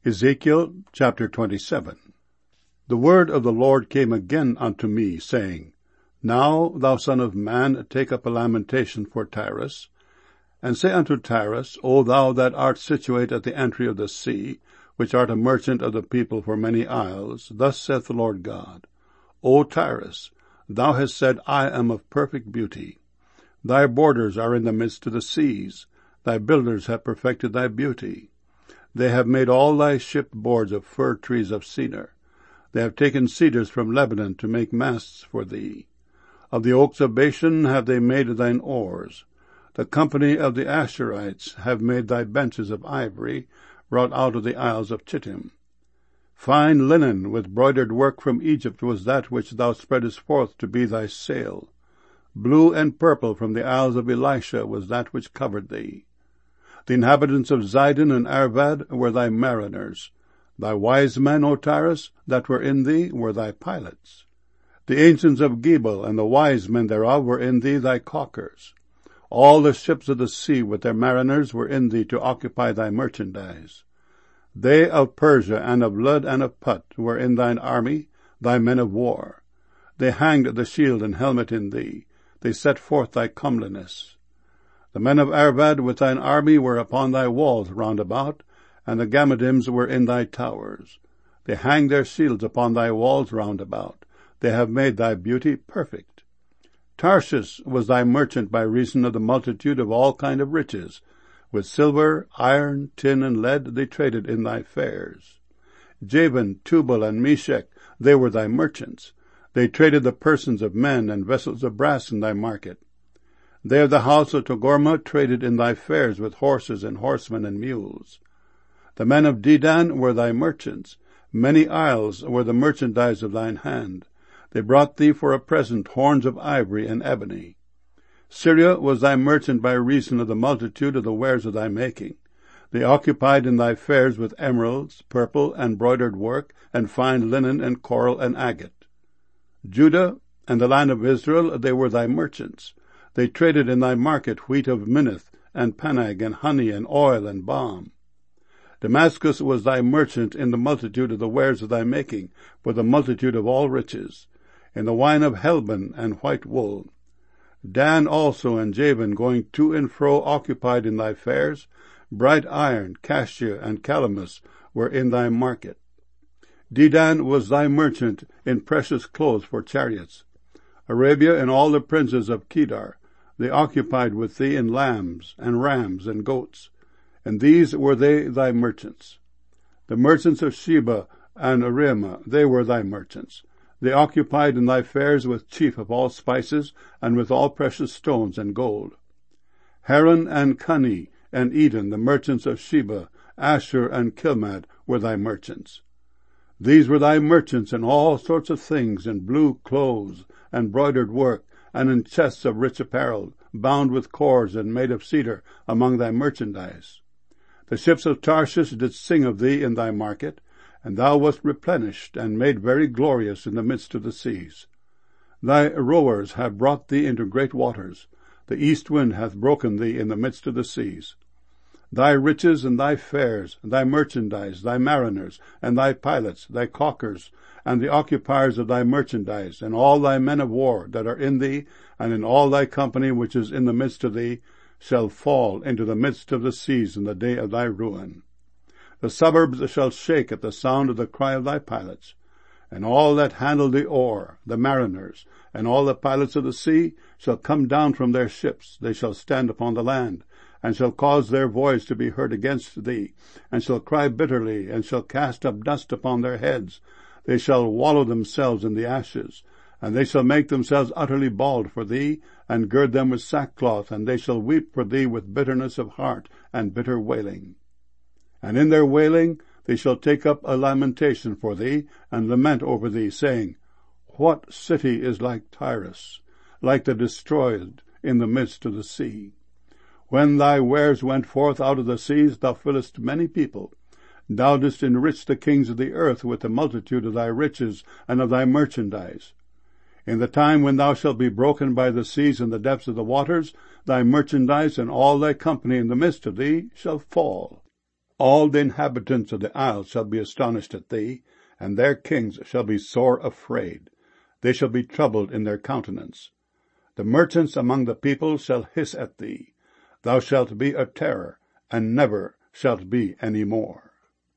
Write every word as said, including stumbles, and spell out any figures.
Ezekiel chapter twenty-seven. The word of the Lord came again unto me, saying, Now, thou son of man, take up a lamentation for Tyrus, and say unto Tyrus, O thou that art situate at the entry of the sea, which art a merchant of the people for many isles, thus saith the Lord God, O Tyrus, thou hast said, I am of perfect beauty. Thy borders are in the midst of the seas, thy builders have perfected thy beauty. They have made all thy ship boards of fir trees of cedar. They have taken cedars from Lebanon to make masts for thee. Of the oaks of Bashan have they made thine oars. The company of the Asherites have made thy benches of ivory, wrought out of the isles of Chittim. Fine linen with broidered work from Egypt was that which thou spreadest forth to be thy sail. Blue and purple from the isles of Elisha was that which covered thee. The inhabitants of Zidon and Arvad were thy mariners. Thy wise men, O Tyrus, that were in thee, were thy pilots. The ancients of Gebal and the wise men thereof were in thee thy caulkers. All the ships of the sea with their mariners were in thee to occupy thy merchandise. They of Persia and of Lud and of Put were in thine army, thy men of war. They hanged the shield and helmet in thee. They set forth thy comeliness. The men of Arvad with thine army were upon thy walls round about, and the Gammadims were in thy towers. They hang their shields upon thy walls round about. They have made thy beauty perfect. Tarshish was thy merchant by reason of the multitude of all kind of riches. With silver, iron, tin, and lead they traded in thy fairs. Javan, Tubal, and Meshech, they were thy merchants. They traded the persons of men and vessels of brass in thy market. They of the house of Togarmah traded in thy fairs with horses and horsemen and mules. The men of Dedan were thy merchants. Many isles were the merchandise of thine hand. They brought thee for a present horns of ivory and ebony. Syria was thy merchant by reason of the multitude of the wares of thy making. They occupied in thy fairs with emeralds, purple, and broidered work, and fine linen, and coral, and agate. Judah and the land of Israel, they were thy merchants. They traded in thy market wheat of Minnith, and Panag, and honey, and oil, and balm. Damascus was thy merchant in the multitude of the wares of thy making, for the multitude of all riches, in the wine of Helbon and white wool. Dan also and Javan going to and fro occupied in thy fairs. Bright iron, cassia, and calamus were in thy market. Dedan was thy merchant in precious clothes for chariots. Arabia and all the princes of Kedar, they occupied with thee in lambs, and rams, and goats, and these were they thy merchants. The merchants of Sheba and Arima, they were thy merchants. They occupied in thy fairs with chief of all spices, and with all precious stones and gold. Haran and Cuni and Eden, the merchants of Sheba, Ashur and Kilmad, were thy merchants. These were thy merchants in all sorts of things, in blue clothes, and broidered work, and in chests of rich apparel, bound with cords and made of cedar, among thy merchandise. The ships of Tarshish did sing of thee in thy market, and thou wast replenished, and made very glorious in the midst of the seas. Thy rowers have brought thee into great waters. The east wind hath broken thee in the midst of the seas. Thy riches and thy fairs, thy merchandise, thy mariners, and thy pilots, thy caulkers, and the occupiers of thy merchandise, and all thy men of war that are in thee, and in all thy company which is in the midst of thee, shall fall into the midst of the seas in the day of thy ruin. The suburbs shall shake at the sound of the cry of thy pilots, and all that handle the oar, the mariners, and all the pilots of the sea, shall come down from their ships. They shall stand upon the land, and shall cause their voice to be heard against thee, and shall cry bitterly, and shall cast up dust upon their heads. They shall wallow themselves in the ashes, and they shall make themselves utterly bald for thee, and gird them with sackcloth, and they shall weep for thee with bitterness of heart and bitter wailing. And in their wailing they shall take up a lamentation for thee, and lament over thee, saying, What city is like Tyrus, like the destroyed in the midst of the sea? When thy wares went forth out of the seas, thou fillest many people. Thou didst enrich the kings of the earth with the multitude of thy riches and of thy merchandise. In the time when thou shalt be broken by the seas and the depths of the waters, thy merchandise and all thy company in the midst of thee shall fall. All the inhabitants of the isles shall be astonished at thee, and their kings shall be sore afraid. They shall be troubled in their countenance. The merchants among the people shall hiss at thee. Thou shalt be a terror, and never shalt be any more.